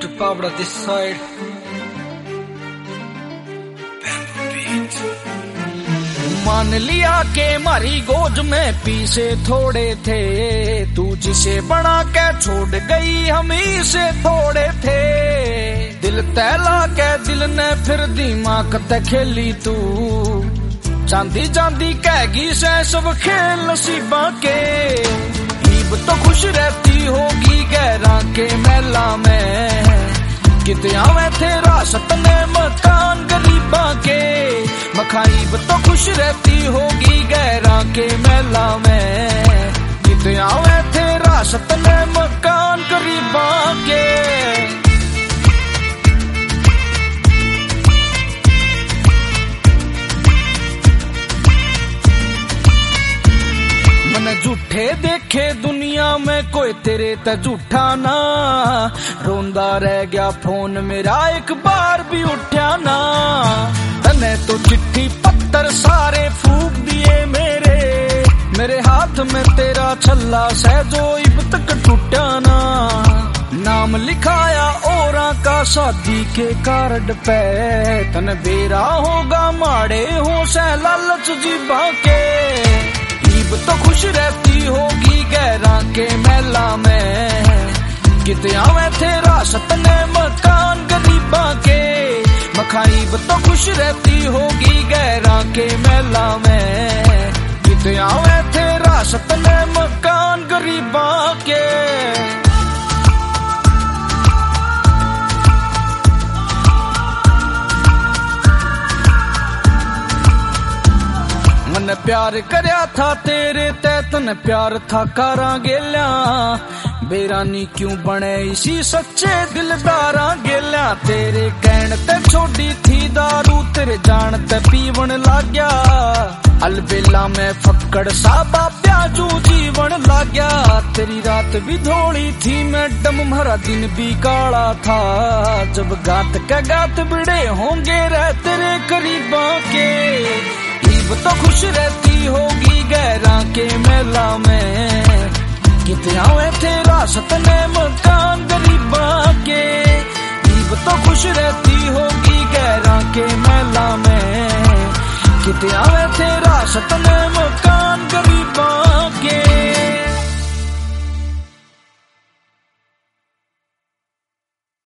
Mr. Pablo this side. मान लिया के मारी गोद में पीसे थोड़े थे, तू जिसे बना के छोड़ गई हम ही से थोड़े थे। दिल तैला के दिल ने फिर दिमाग ते खेली तू, चांदी चांदी कहगी से सब खेल नसीबा के। ईब तो खुश रहती होगी गैरा के मेला में, किते आवे थे रासत ने मकान गरीबा के। मखाईब तो खुश रहती होगी गैरा के मेला में, किते आवे थे रासत ने मकान गरीबा के। झूठे देखे दुनिया में कोई तेरे ते झूठा ना, रोंदा रह गया फोन मेरा एक बार भी उठा ना। तने तो चिट्ठी पत्थर सारे फूक दिए मेरे हाथ में तेरा छल्ला सहजो इब तक टूटा ना। नाम लिखाया औरा का शादी के कार्ड पे, तने बेरा होगा माड़े हो से लालच जीबा के। ईब तो खुश रहती होगी गैरा के मेला में, किते आवे थे रासत ने मकान गरीबा के। मखाईब तो खुश रहती होगी गैरा के मेला में, किते आवे थे रासत ने मकान गरीबा के। मन प्यार करया था तेरे ते, तन प्यार था कारा गेल्या। बेरानी क्यों बने इसी सच्चे दिलदारा गेल्या। तेरे कहन ते छोड़ी थी दारू, तेरे जान ते पीवन लाग गया। अलबेला में फक्कड़ सा प्याजू जीवन लाग गया। तेरी रात भी धोली थी मैडम, हमारा दिन भी काला था। जब गात का गात बिड़े होंगे रह तेरे करीबा के। ईब तो खुश रहती होगी गैरा के मेला में, किते आवे थे रासत ने मकान गरीबा के। ईब तो खुश रहती होगी गैरा के मेला में, किते आवे थे रासत ने मकान